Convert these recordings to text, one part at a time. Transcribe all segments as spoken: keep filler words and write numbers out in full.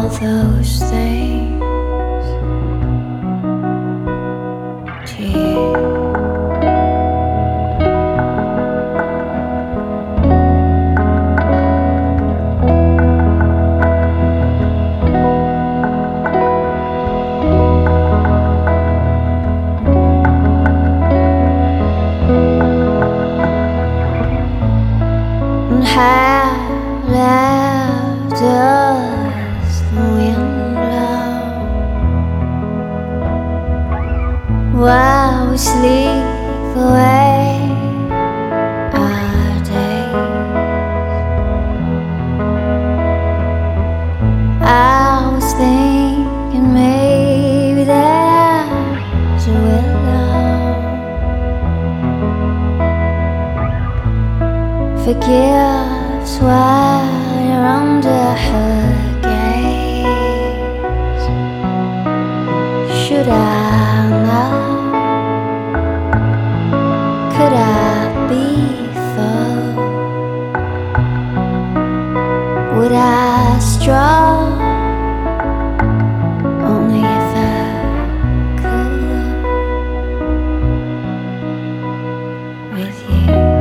those things to you. And how loud does the wind blow while we sleep away our days? I was thinking maybe there's a willow. Forgive us while you're under her gaze. Should I know? Could I be full? Would I stroll? Only if I could with you.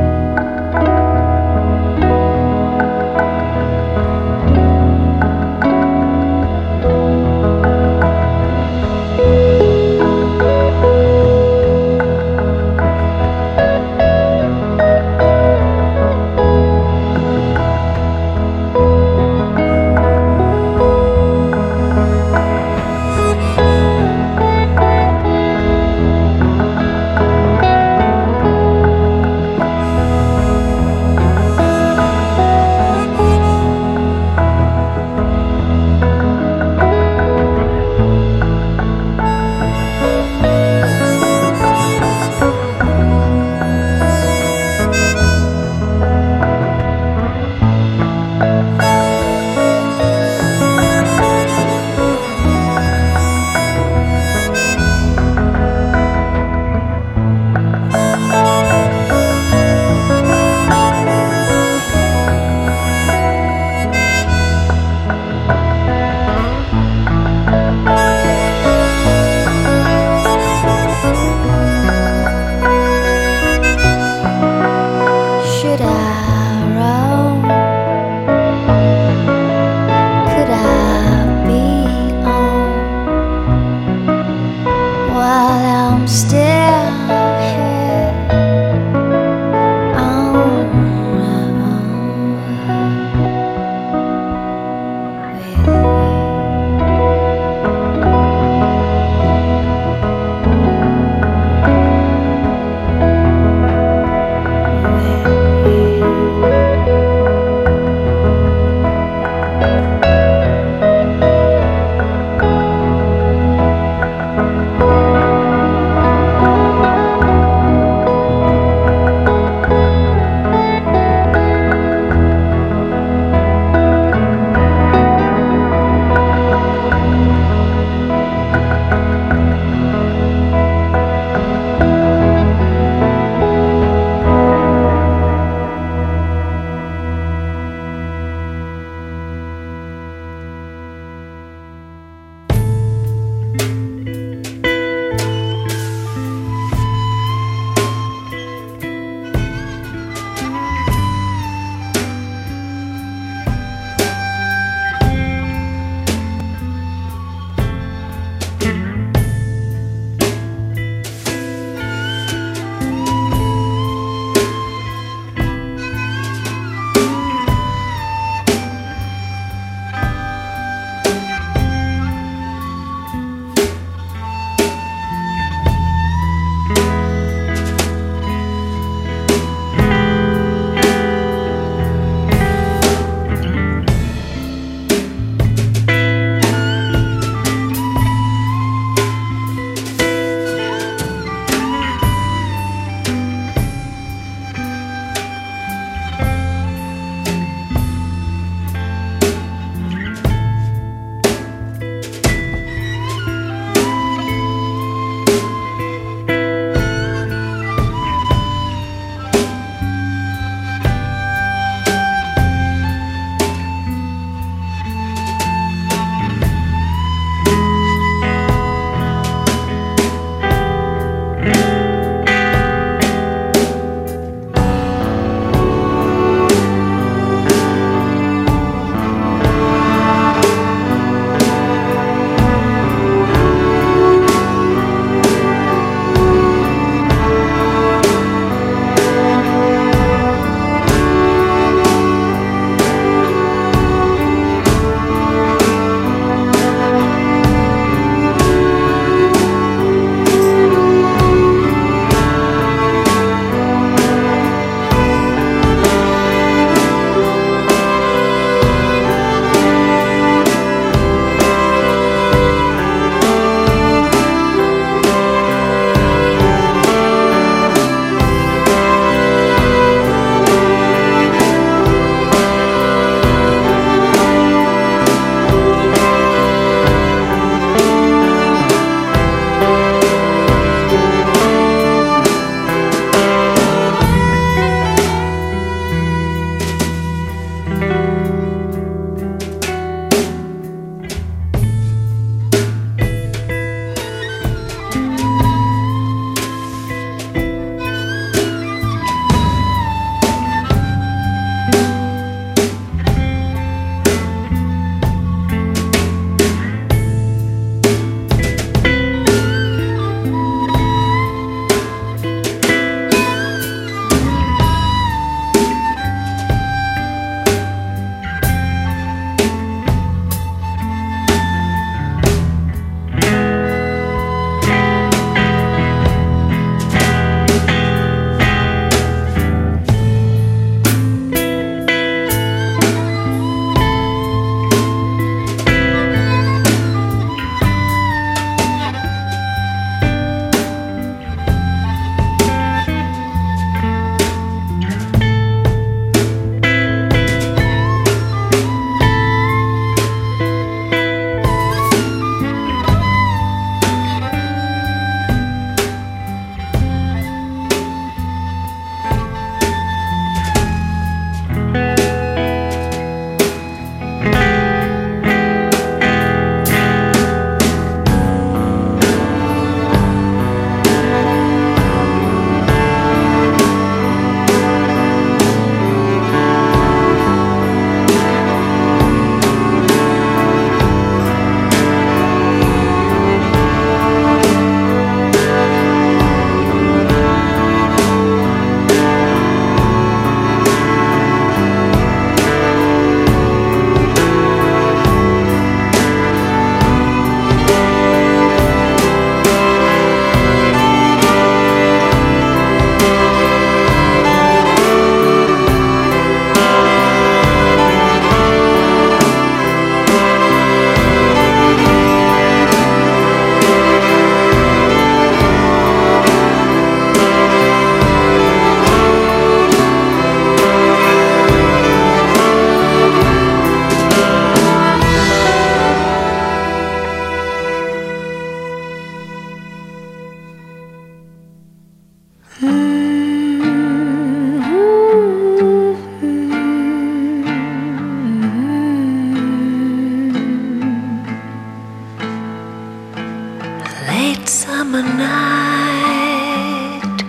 late summer night,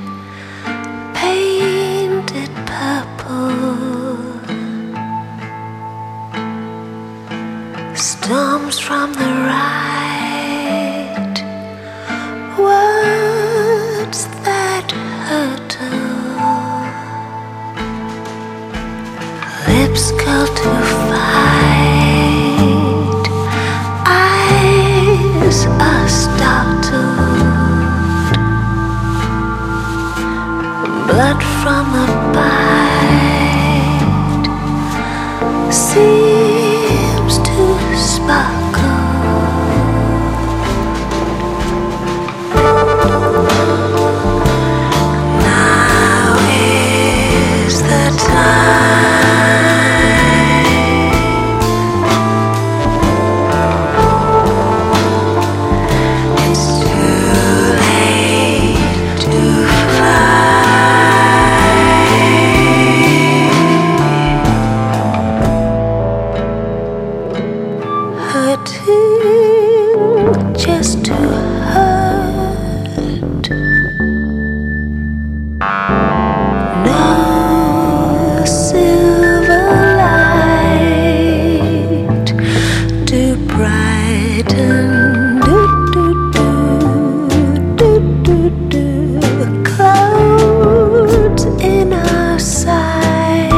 painted purple, storms from the right, words that hurtle, lips call to fight, eyes are startled, blood from a bite seems to sparkle. Now is the time. It's too late to hurting just to hurt. No silver light to brighten do, do, do, do, do, do, clouds in our sight.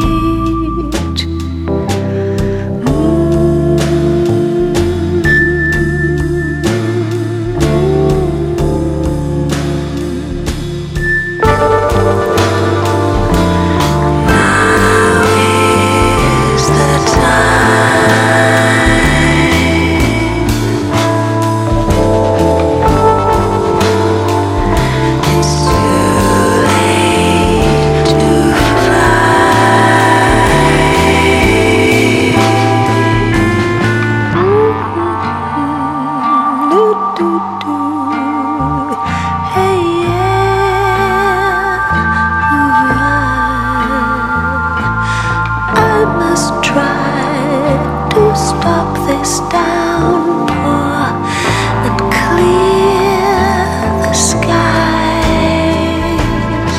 Stop this downpour and clear the skies.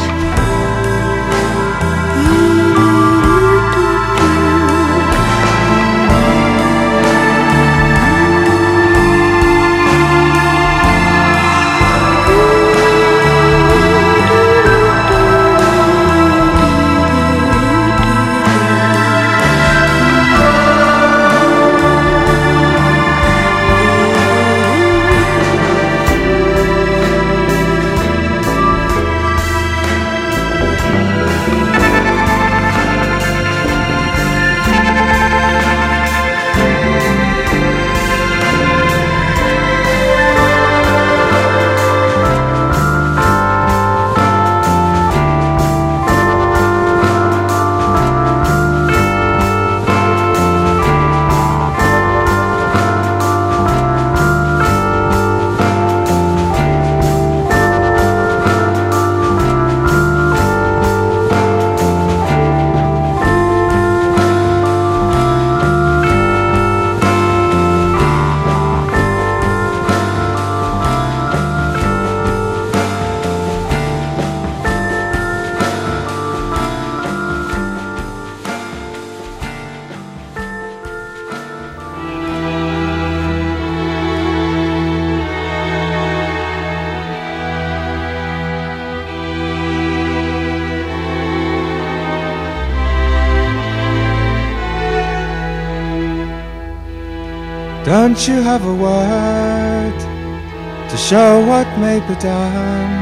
Don't you have a word to show what may be done?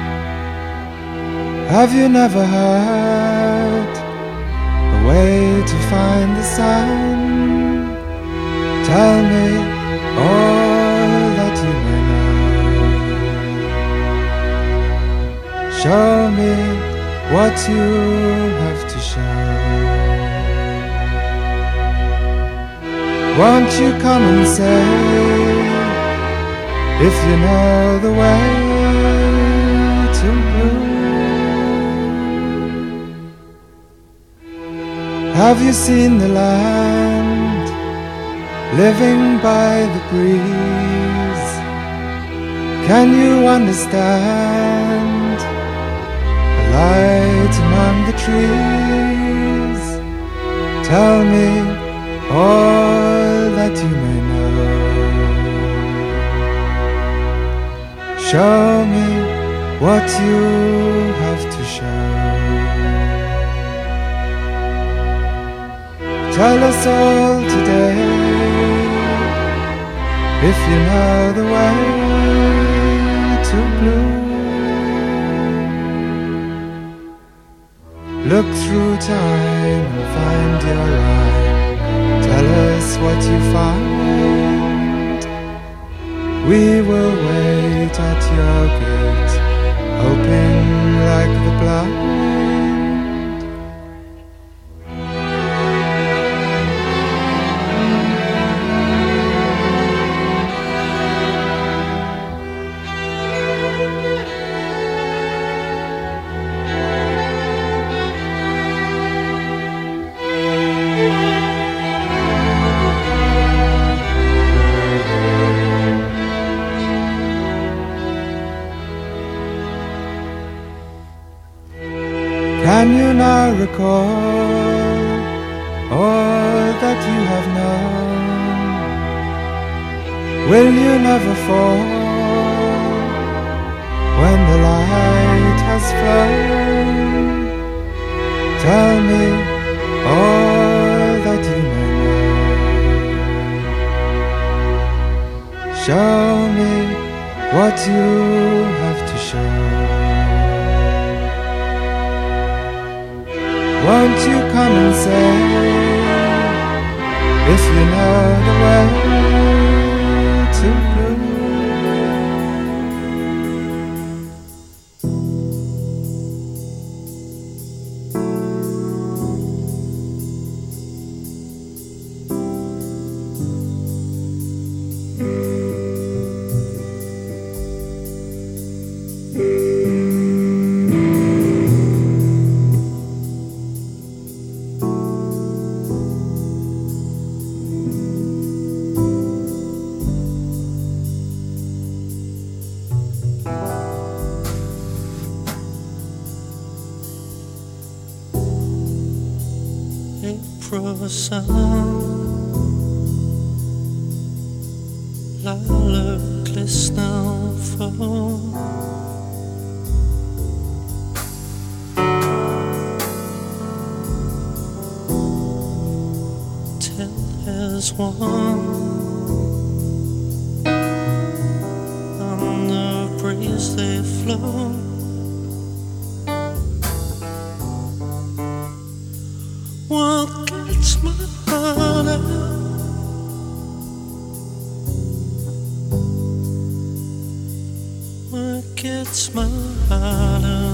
Have you never heard a way to find the sun? Tell me all that you may know. Show me what you have to show. Won't you come and say if you know the way to blue? Have you seen the land living by the breeze, Can you understand the light among the trees? Tell me all that you may know. Show me what you have to show. Tell us all today, if you know the way to blue. Look through time and find your rhyme. Tell us what you find. We will wait at your gate, hoping like the blind. Can you now recall all that you have known? Will you never fall when the light has flown? Tell me all that you may know. Show me what you have to show. Won't you come and say, if you know the way to blue? April sun, lilac snowfall. Ten as one on the breeze they flow. What gets my heart out? What gets my heart out?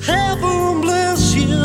Heaven bless you.